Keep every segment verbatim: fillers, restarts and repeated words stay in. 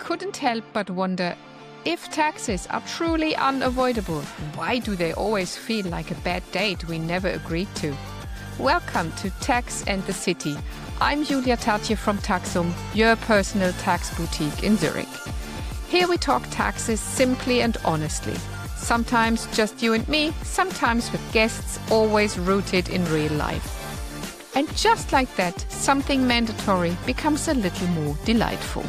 couldn't help but wonder, if taxes are truly unavoidable, why do they always feel like a bad date we never agreed to? Welcome to Tax and the City. I'm Julia Tatje from Taxum, your personal tax boutique in Zurich. Here we talk taxes simply and honestly. Sometimes just you and me, sometimes with guests, always rooted in real life. And just like that, something mandatory becomes a little more delightful.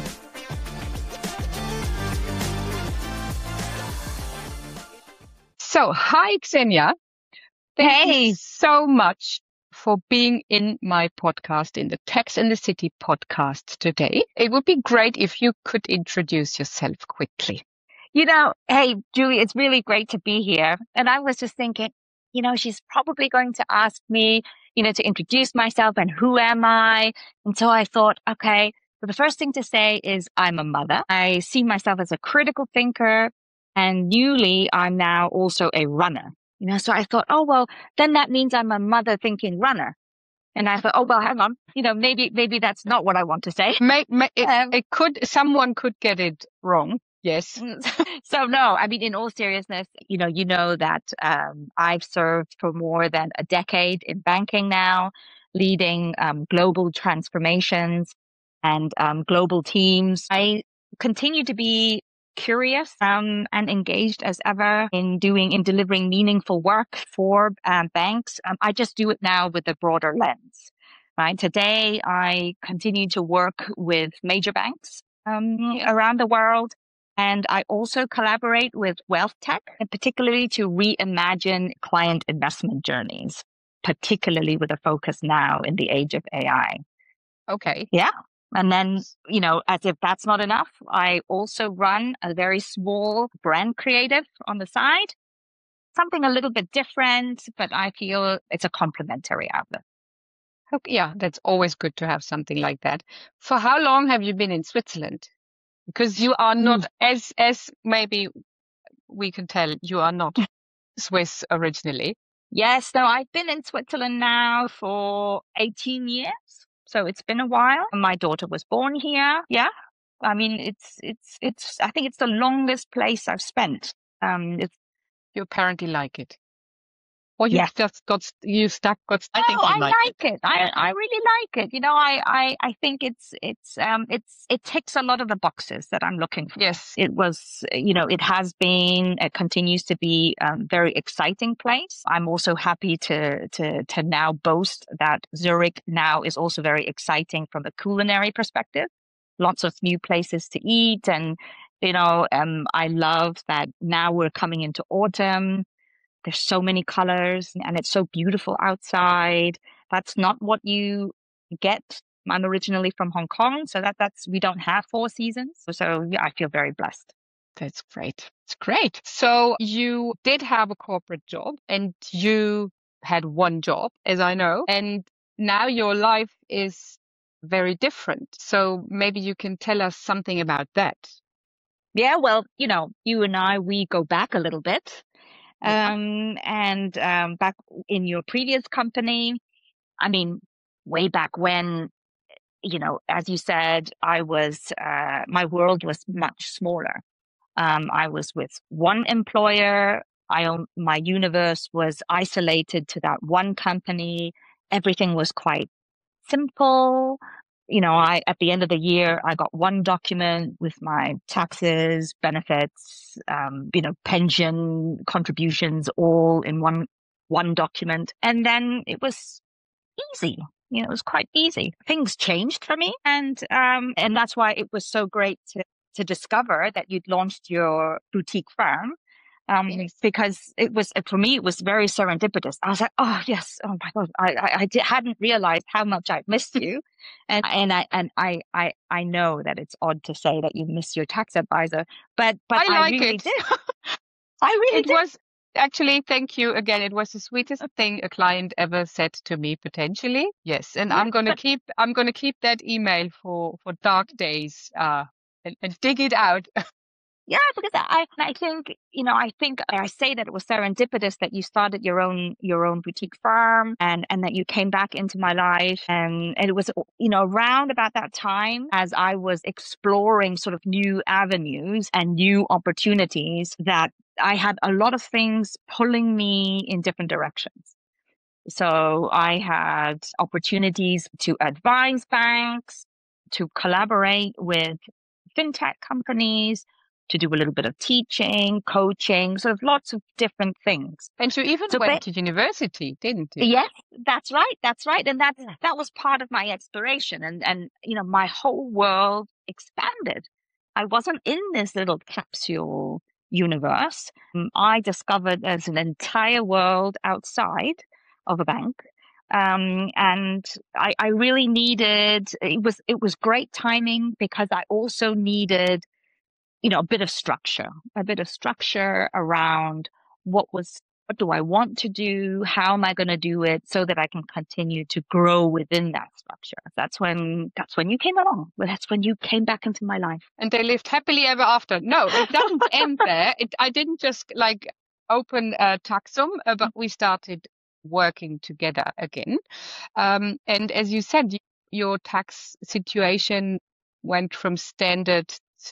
So, hi Xenia. Thank Hey. you so much for being in my podcast, in the Tax and the City podcast today. It would be great if you could introduce yourself quickly. You know, hey, Julie, it's really great to be here. And I was just thinking, you know, she's probably going to ask me, you know, to introduce myself and who am I? And so I thought, okay, so the first thing to say is I'm a mother. I see myself as a critical thinker, and newly I'm now also a runner. You know, so I thought, oh, well, then that means I'm a mother thinking runner. And I thought, oh, well, hang on, you know, maybe, maybe that's not what I want to say. May, may, it, Um, it could, someone could get it wrong. Yes. So no, I mean, in all seriousness, you know, you know that um, I've served for more than a decade in banking now, leading um, global transformations and um, global teams. I continue to be curious um, and engaged as ever in doing, in delivering meaningful work for um, banks. Um, I just do it now with a broader lens, right? Today, I continue to work with major banks um, around the world. And I also collaborate with wealth tech, and particularly to reimagine client investment journeys, particularly with a focus now in the age of A I. Okay. Yeah. And then, you know, as if that's not enough, I also run a very small brand creative on the side, something a little bit different, but I feel it's a complementary outlet. Okay. Yeah, that's always good to have something like that. For how long have you been in Switzerland? Because you are not, Mm. as as maybe we can tell, you are not Swiss originally. Yes, no, I've been in Switzerland now for eighteen years. So it's been a while. My daughter was born here. Yeah. I mean, it's, it's, it's, I think it's the longest place I've spent. Um, it's, You apparently like it. Or you yeah. just got, you stuck, got No, stuck in I like like it. I, I really like it. You know, I, I, I think it's, it's, um, it's, it ticks a lot of the boxes that I'm looking for. Yes. It was, you know, it has been, it continues to be a very exciting place. I'm also happy to, to, to now boast that Zurich now is also very exciting from a culinary perspective. Lots of new places to eat. And, you know, um, I love that now we're coming into autumn. There's so many colors and it's so beautiful outside. That's not what you get. I'm originally from Hong Kong, so that that's we don't have four seasons. So yeah, I feel very blessed. That's great. It's great. So you did have a corporate job and you had one job, as I know, and now your life is very different. So maybe you can tell us something about that. Yeah, well, you know, you and I, we go back a little bit. Yeah. Um, and um, back in your previous company, I mean, way back when, you know, as you said, I was, uh, my world was much smaller. Um, I was with one employer. I own, my universe was isolated to that one company. Everything was quite simple. You know, I, at the end of the year, I got one document with my taxes, benefits, um, you know, pension contributions all in one, one document. And then it was easy. You know, it was quite easy. Things changed for me. And, um, and that's why it was so great to, to discover that you'd launched your boutique firm. Um, because it was, for me, it was very serendipitous. I was like, oh yes, oh my God, I, I, I di- hadn't realized how much I missed you. And, and I, and I, I, I know that it's odd to say that you miss your tax advisor, but, but I I, like really it. did. I really It did. was actually, thank you again. It was the sweetest thing a client ever said to me, potentially. Yes. And Yeah. I'm going to keep, I'm going to keep that email for, for dark days, uh, and, and dig it out. Yeah, because I, I think, you know, I think I say that it was serendipitous that you started your own your own boutique firm and and that you came back into my life. And, and it was, you know, around about that time as I was exploring sort of new avenues and new opportunities that I had a lot of things pulling me in different directions. So I had opportunities to advise banks, to collaborate with fintech companies, to do a little bit of teaching, coaching, sort of lots of different things. And you even So, went but to university, didn't you? yes, that's right. That's right. And that that was part of my exploration. And and you know, my whole world expanded. I wasn't in this little capsule universe. Um, I discovered there's an entire world outside of a bank. Um, and I, I really needed it was it was great timing because I also needed, you know, a bit of structure, a bit of structure around what was, what do I want to do? How am I going to do it so that I can continue to grow within that structure? That's when, that's when you came along. Well, that's when you came back into my life. And they lived happily ever after. No, it doesn't end there. It, I didn't just like open uh, Taxum, uh, but we started working together again. Um, and as you said, y- your tax situation went from standard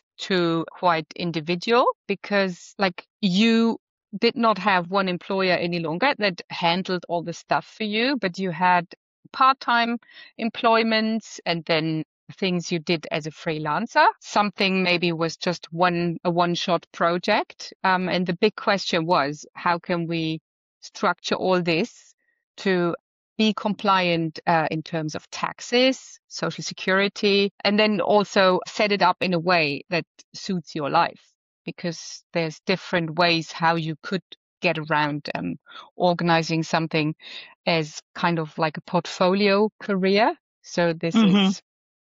to quite individual because like you did not have one employer any longer that handled all the stuff for you, but you had part-time employments and then things you did as a freelancer. Something maybe was just one a one-shot project. Um, and the big question was, how can we structure all this to be compliant uh, in terms of taxes, social security, and then also set it up in a way that suits your life? Because there's different ways how you could get around um, organizing something as kind of like a portfolio career. So this Mm-hmm. is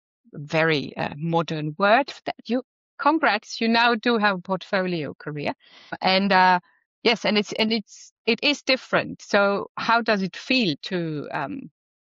a very uh, modern word that you, congrats, you now do have a portfolio career. And uh, yes, and it's, and it's, it is different. So how does it feel to, um,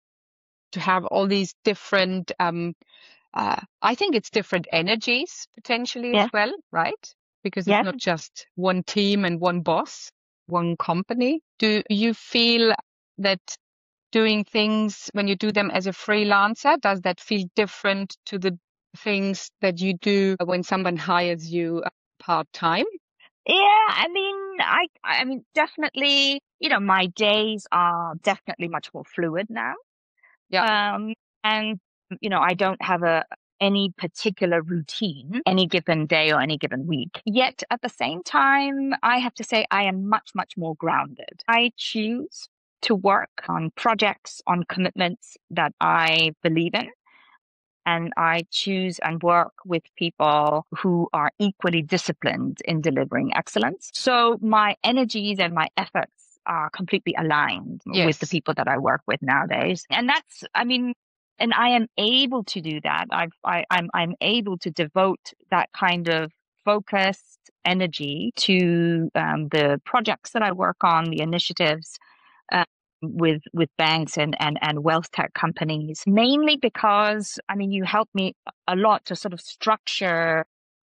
to have all these different, um, uh, I think it's different energies potentially as Yes. well, right? Because it's Yes. not just one team and one boss, one company. Do you feel that doing things when you do them as a freelancer, does that feel different to the things that you do when someone hires you part time? Yeah, I mean, I, I mean, definitely, you know, my days are definitely much more fluid now. Yeah. Um, and you know, I don't have a any particular routine any given day or any given week. Yet at the same time, I have to say I am much, much more grounded. I choose to work on projects, on commitments that I believe in. And I choose and work with people who are equally disciplined in delivering excellence. So my energies and my efforts are completely aligned with the Yes. people that I work with nowadays. And that's, I mean, and I am able to do that. I've, I, I'm, I'm able to devote that kind of focused energy to um, the projects that I work on, the initiatives uh, with with banks and, and and wealth tech companies, mainly because I mean you help me a lot to sort of structure,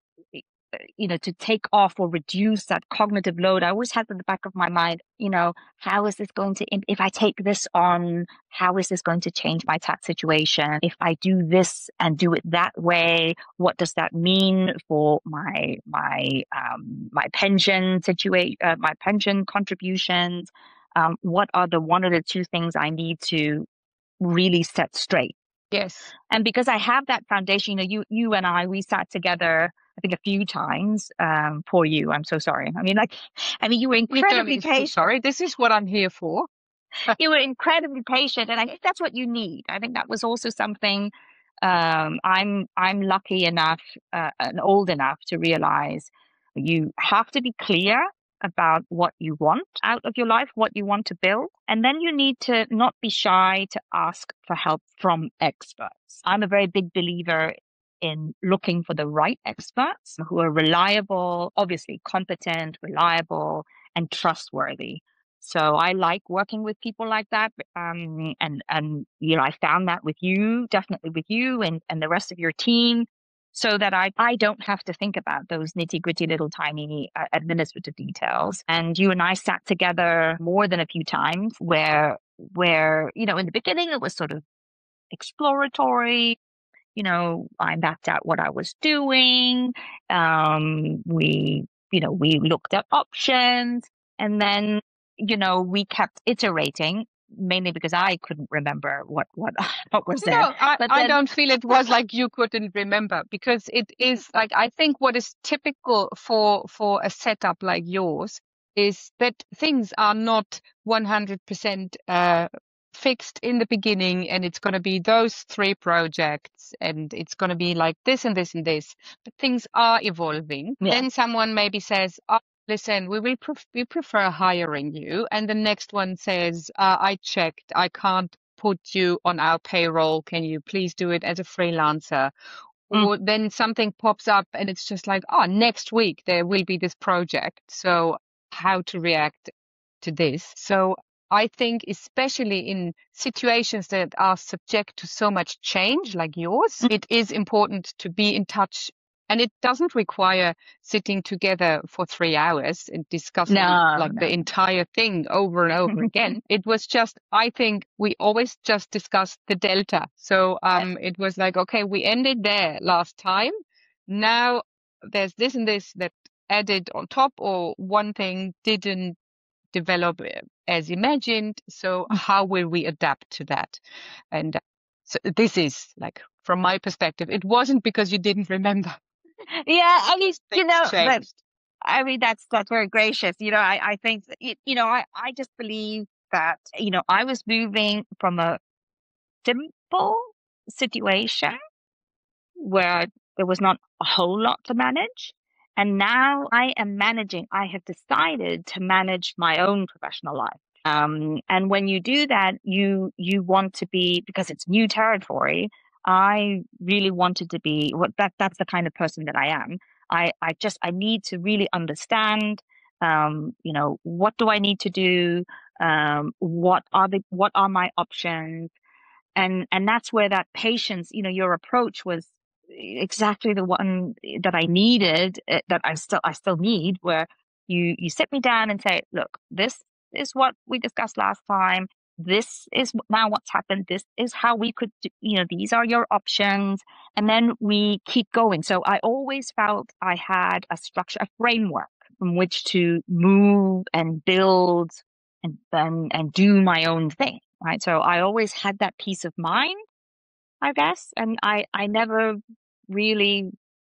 you know, to take off or reduce that cognitive load. I always had in the back of my mind, you know, how is this going to, if I take this on, how is this going to change my tax situation? If I do this and do it that way, what does that mean for my, my, um, my pension situation, uh, my pension contributions? Um, what are the one or the two things I need to really set straight? Yes. And because I have that foundation, you know, you, you and I, we sat together, I think a few times, um, for you. I'm so sorry. I mean, like, I mean, you were You don't incredibly need to be patient. sorry. This is what I'm here for. You were incredibly patient. And I think that's what you need. I think that was also something, um, I'm, I'm lucky enough, uh, and old enough to realize you have to be clear about what you want out of your life, what you want to build. And then you need to not be shy to ask for help from experts. I'm a very big believer in looking for the right experts who are reliable, obviously competent, reliable, and trustworthy. So I like working with people like that. Um, and, and, you know, I found that with you, definitely with you and, and the rest of your team. so that I, I don't have to think about those nitty gritty little tiny uh, administrative details. And you and I sat together more than a few times where, where, you know, in the beginning it was sort of exploratory. You know, I mapped out what I was doing. Um, we, you know, we looked at options, and then, you know, we kept iterating, mainly because I couldn't remember what, what, what was there. No, I, But I then, don't feel it was like you couldn't remember, because it is like, I think what is typical for for a setup like yours is that things are not one hundred percent uh, fixed in the beginning, and it's going to be those three projects, and it's going to be like this and this and this. But things are evolving. yeah. Then someone maybe says, oh, listen, we will pref- we prefer hiring you, and the next one says, uh, I checked, I can't put you on our payroll. Can you please do it as a freelancer? Mm. Or then something pops up and it's just like, oh, next week there will be this project. So how to react to this? So I think especially in situations that are subject to so much change like yours, Mm. it is important to be in touch. And it doesn't require sitting together for three hours and discussing No, like no. the entire thing over and over again. It was just, I think we always just discussed the delta. So um, it was like, okay, we ended there last time. Now there's this and this that added on top, or one thing didn't develop uh, as imagined. So how will we adapt to that? And uh, so this is like, from my perspective, it wasn't because you didn't remember. Yeah, I mean, you Things know, but changed. I mean, that's that's very gracious. You know, I I think that, you you know, I I just believe that, you know, I was moving from a simple situation where there was not a whole lot to manage. And now I am managing, I have decided to manage my own professional life. Um, and when you do that, you you want to be, because it's new territory. I really wanted to be what that that's the kind of person that I am. I, I just I need to really understand, um, you know, what do I need to do? Um, what are the what are my options? And and that's where that patience, you know, your approach was exactly the one that I needed, uh, that I still I still need, where you you sit me down and say, look, this is what we discussed last time. This is now what's happened. This is how we could, do, you know, these are your options, and then we keep going. So I always felt I had a structure, a framework from which to move and build and and, and do my own thing. Right. So I always had that peace of mind, I guess. And I, I never really,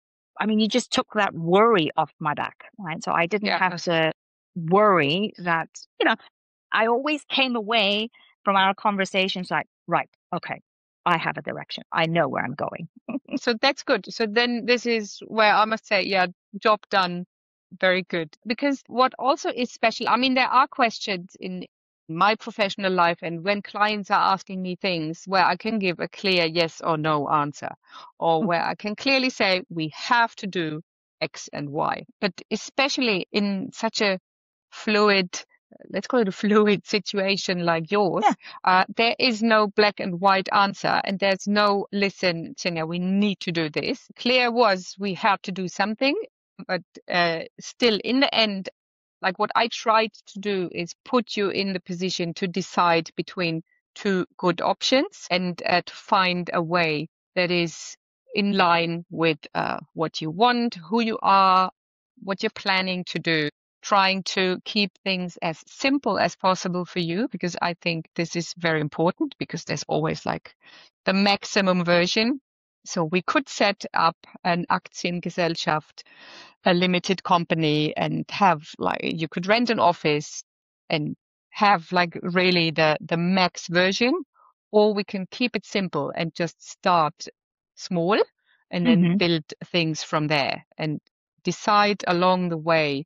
I mean, you just took that worry off my back. Right. So I didn't Yeah. have to worry that, you know, I always came away from our conversations like, right, okay, I have a direction. I know where I'm going. So that's good. So then this is where I must say, yeah, job done. Very good. Because what also is special, I mean, there are questions in my professional life, and when clients are asking me things where I can give a clear yes or no answer, or where I can clearly say, we have to do X and Y. But especially in such a fluid, let's call it a fluid situation like yours, Yeah. uh, there is no black and white answer, and there's no, listen, Xenia, we need to do this. Clear was we had to do something, but uh, still in the end, like what I tried to do is put you in the position to decide between two good options, and uh, to find a way that is in line with uh, what you want, who you are, what you're planning to do, trying to keep things as simple as possible for you, because I think this is very important, because there's always like the maximum version. So we could set up an Aktiengesellschaft, a limited company, and have like, you could rent an office and have like really the, the max version, or we can keep it simple and just start small and then Mm-hmm. build things from there, and decide along the way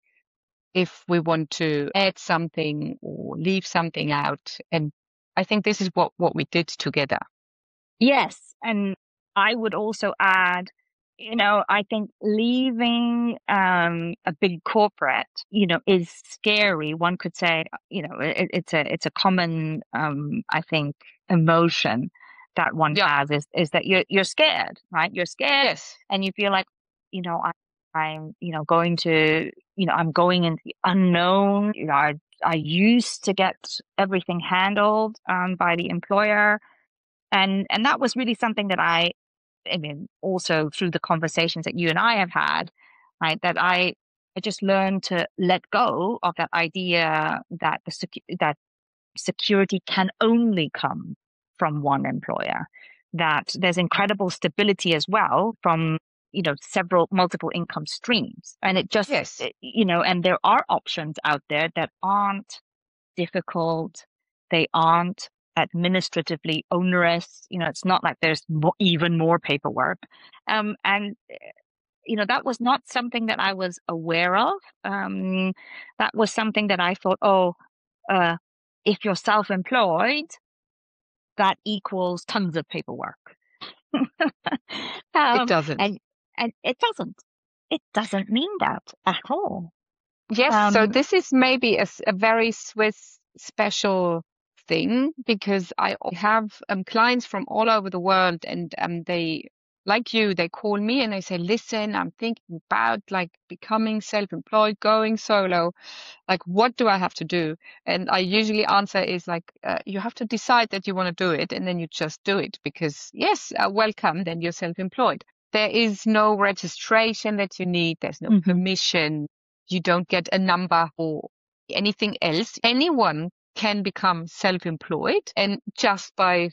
if we want to add something or leave something out. And I think this is what, what we did together. Yes. And I would also add, you know, I think leaving um, a big corporate, you know, is scary. One could say, you know, it, it's a it's a common, um, I think, emotion. that one Yeah. has is, is that you're, you're scared, right? You're scared Yes. and you feel like, you know, I, I'm, you know, going to, you know, I'm going into the unknown. You know, I, I used to get everything handled, um, by the employer. And, and that was really something that I, I mean, also through the conversations that you and I have had, right, that I, I just learned to let go of that idea that the secu- that security can only come from one employer, that there's incredible stability as well from, you know, several multiple income streams. And it just, Yes. you know, and there are options out there that aren't difficult. They aren't administratively onerous. You know, it's not like there's mo- even more paperwork. Um, and you know, that was not something that I was aware of. Um, that was something that I thought, oh, uh, if you're self-employed, that equals tons of paperwork. It um, doesn't. and and it doesn't. It doesn't mean that at all. Yes, so Um, this is maybe a, s- a very Swiss special thing because I o- have um, clients from all over the world, and um, they, like you, they call me and they say, "Listen, I'm thinking about like becoming self-employed, going solo. Like, what do I have to do?" And I usually answer is like, uh, "You have to decide that you want to do it, and then you just do it because yes, uh, welcome, then you're self-employed." There is no registration that you need. There's no mhm, permission. You don't get a number or anything else. Anyone can become self-employed, and just by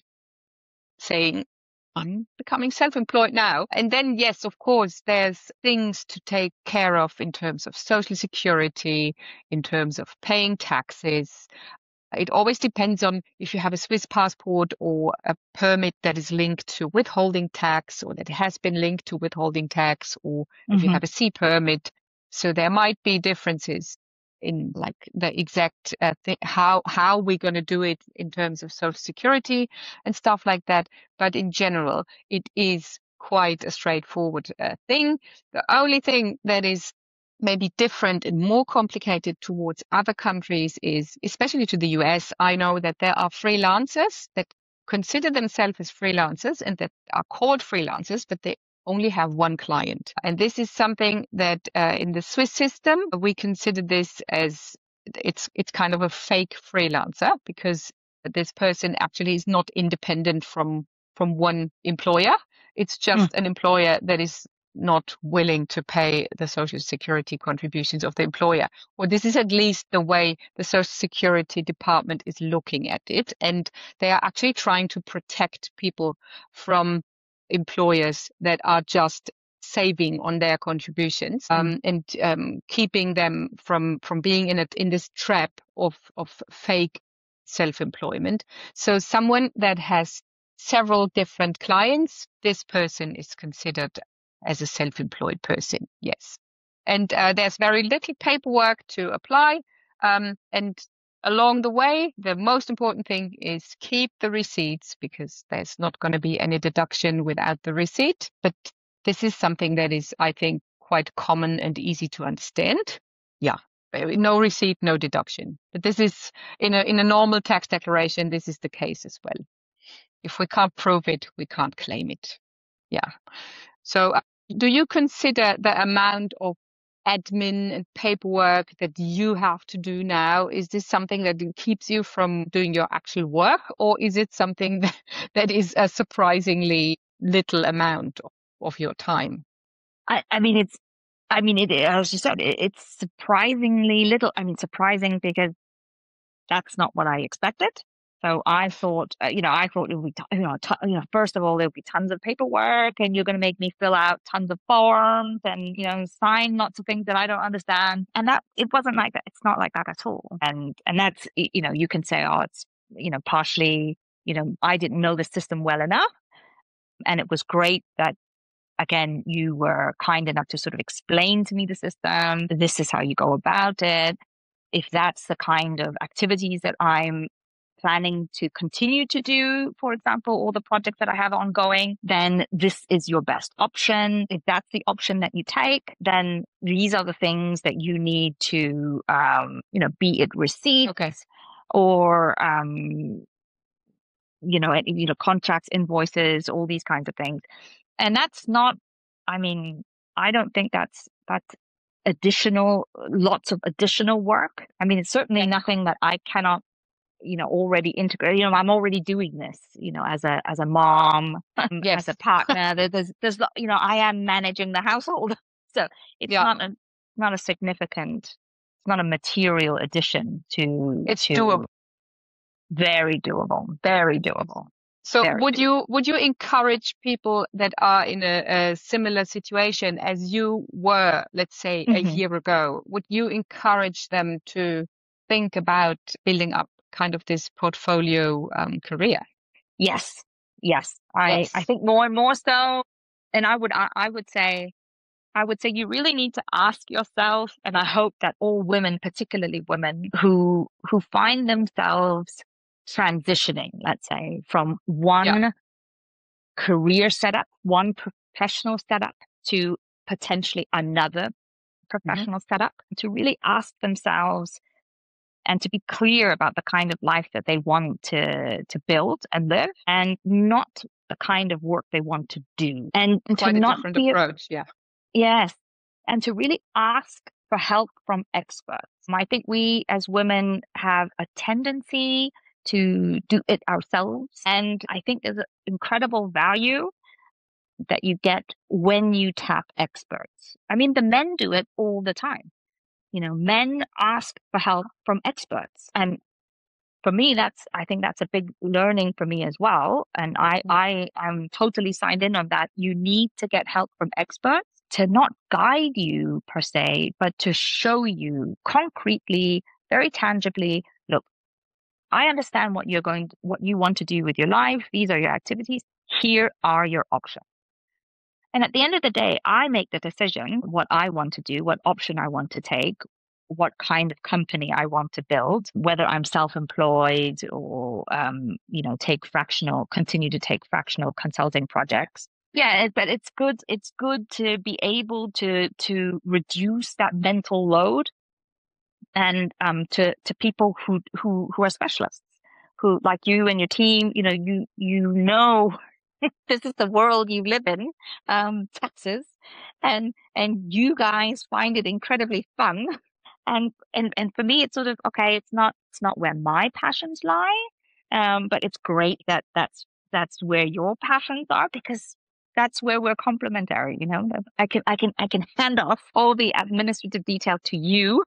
saying, "I'm becoming self-employed now." And then, yes, of course, there's things to take care of in terms of social security, in terms of paying taxes. It always depends on if you have a Swiss passport or a permit that is linked to withholding tax or that has been linked to withholding tax, or if you mhm, have a C permit. So there might be differences in like the exact uh, th- how how we're going to do it in terms of social security and stuff like that. But in general, it is quite a straightforward uh, thing. The only thing that is maybe different and more complicated towards other countries is, especially to the U S, I know that there are freelancers that consider themselves as freelancers and that are called freelancers, but they only have one client. And this is something that uh, in the Swiss system, we consider this as it's it's kind of a fake freelancer because this person actually is not independent from from one employer. It's mm, just an employer that is not willing to pay the social security contributions of the employer. Well, this is at least the way the social security department is looking at it. And they are actually trying to protect people from employers that are just saving on their contributions, mm, um, and um, keeping them from from being in a, in this trap of of fake self-employment. So someone that has several different clients, this person is considered as a self-employed person. Yes. And uh, there's very little paperwork to apply. Um, and along the way, the most important thing is keep the receipts because there's not going to be any deduction without the receipt. But this is something that is, I think, quite common and easy to understand. Yeah. No receipt, no deduction. But this is in a in a normal tax declaration, this is the case as well. If we can't prove it, we can't claim it. Yeah. So, uh, do you consider the amount of admin and paperwork that you have to do now? Is this something that keeps you from doing your actual work, or is it something that, that is a surprisingly little amount of, of your time? I, I mean, it's, I mean, it, as you said, it, it's surprisingly little. I mean, surprising because that's not what I expected. So I thought, uh, you know, I thought it would be, t- you know, t- you know, first of all, there would be tons of paperwork and you're going to make me fill out tons of forms and, you know, sign lots of things that I don't understand. And that, it wasn't like that. It's not like that at all. And, and that's, y- you know, you can say, oh, it's, you know, partially, you know, I didn't know the system well enough. And it was great that, again, you were kind enough to sort of explain to me the system. This is how you go about it. If that's the kind of activities that I'm planning to continue to do, for example, all the projects that I have ongoing, then this is your best option. If that's the option that you take, then these are the things that you need to, um, you know, be it receipts Okay. or, um, you know, you know, contracts, invoices, all these kinds of things. And that's not, I mean, I don't think that's, that's additional, lots of additional work. I mean, it's certainly nothing that I cannot, you know, already integrate. You know, I'm already doing this, you know, as a, as a mom, Yes. as a partner, there- there's, there's, you know, I am managing the household. So it's Yeah. not a, not a significant, it's not a material addition to, It's to doable. very doable, very doable. So Very would doable. you would you encourage people that are in a, a similar situation as you were, let's say, a Mhm. year ago? Would you encourage them to think about building up kind of this portfolio um, career? Yes, yes. I, I Yes. think more and more so. And I would, I, I would say, I would say you really need to ask yourself, and I hope that all women, particularly women who, who find themselves transitioning, let's say, from Yeah. one career setup, one professional setup to potentially another professional setup, to really ask themselves and to be clear about the kind of life that they want to to build and live, and not the kind of work they want to do, and Quite to a not different be approach. Yeah. yes, and to really ask for help from experts. I think we as women have a tendency to do it ourselves, and I think there's an incredible value that you get when you tap experts. I mean, the men do it all the time. You know, men ask for help from experts, and for me, that's, I think that's a big learning for me as well. And I, Yeah. I am totally signed in on that. You need to get help from experts to not guide you per se, but to show you concretely, very tangibly, look, I understand what you're going, what you want to do with your life. These are your activities. Here are your options. And at the end of the day, I make the decision what I want to do, what option I want to take, what kind of company I want to build, whether I'm self-employed or, um, you know, take fractional, continue to take fractional consulting projects. Yeah, it, but it's good. It's good to be able to to reduce that mental load, and um, to to people who who who are specialists, who like you and your team. You know, you you know this is the world you live in, um, Texas, and and you guys find it incredibly fun. And and and for me, it's sort of okay. It's not it's not where my passions lie, um, but it's great that that's that's where your passions are, because that's where we're complementary. You know, I can I can I can hand off all the administrative detail to you,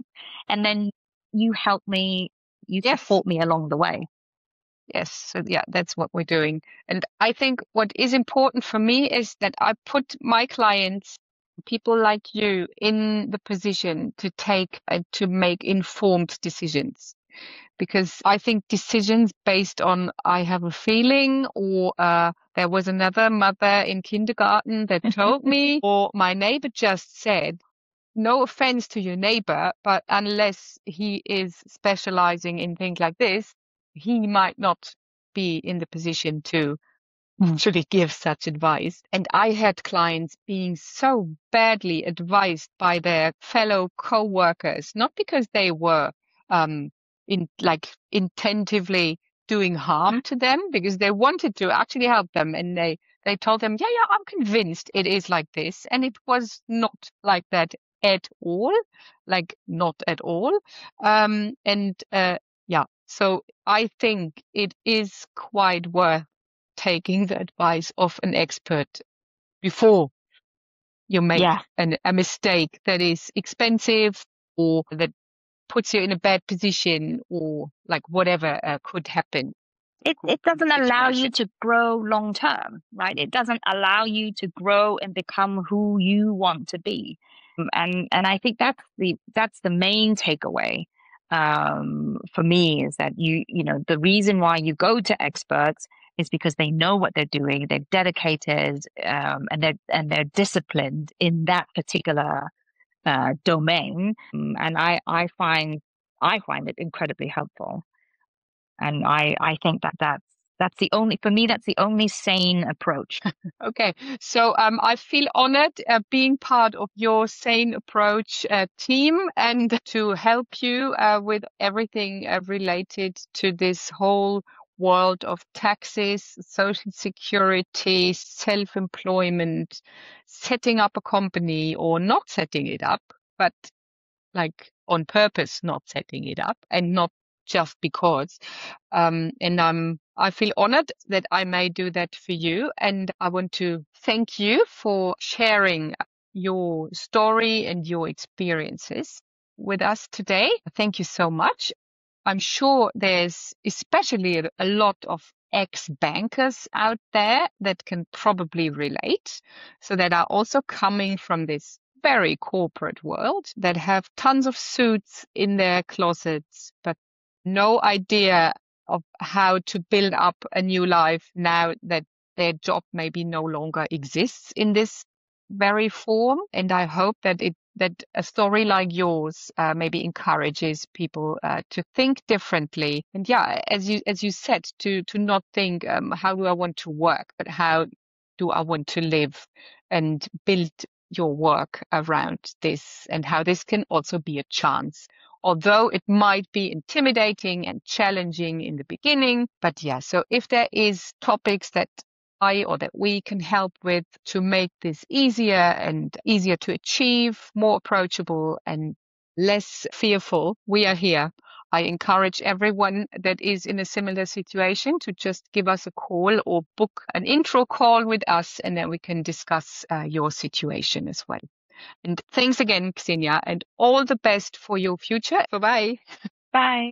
and then you help me, you Yes. support me along the way. Yes. So yeah, that's what we're doing. And I think what is important for me is that I put my clients, people like you, in the position to take and to make informed decisions. Because I think decisions based on I have a feeling, or uh, there was another mother in kindergarten that told me, or my neighbor just said, no offense to your neighbor, but unless he is specializing in things like this, he might not be in the position to actually give such advice. And I had clients being so badly advised by their fellow co-workers, not because they were um, in like intentively doing harm to them, because they wanted to actually help them, and they they told them, yeah, yeah, I'm convinced it is like this, and it was not like that at all, like not at all. Um, and uh, yeah, so I think it is quite worth taking the advice of an expert before you make Yeah. an, a mistake that is expensive, or that puts you in a bad position, or like whatever uh, could happen. It, it doesn't allow you to grow long term, right? It doesn't allow you to grow and become who you want to be. Um, And and I think that's the that's the main takeaway, um, for me, is that you you know the reason why you go to experts is because they know what they're doing, they're dedicated, um, and they're and they're disciplined in that particular uh, domain. Um, and I I find I find it incredibly helpful. And I, I think that that's, that's the only, for me, that's the only sane approach. Okay, so um, I feel honored uh, being part of your Sane Approach uh, team, and to help you uh, with everything uh, related to this whole world of taxes, social security, self-employment, setting up a company or not setting it up, but like on purpose not setting it up and not just because. Um, and I'm, I feel honored that I may do that for you. And I want to thank you for sharing your story and your experiences with us today. Thank you so much. I'm sure there's especially a, a lot of ex-bankers out there that can probably relate. So that are also coming from this very corporate world that have tons of suits in their closets, but no idea of how to build up a new life now that their job maybe no longer exists in this very form. And I hope that it that a story like yours uh, maybe encourages people uh, to think differently. And yeah, as you as you said, to to not think um, how do I want to work, but how do I want to live and build your work around this, and how this can also be a chance. Although it might be intimidating and challenging in the beginning, but yeah, so if there is topics that I or that we can help with to make this easier and easier to achieve, more approachable and less fearful, we are here. I encourage everyone that is in a similar situation to just give us a call or book an intro call with us, and then we can discuss uh, your situation as well. And thanks again, Xenia, and all the best for your future. Bye-bye. Bye.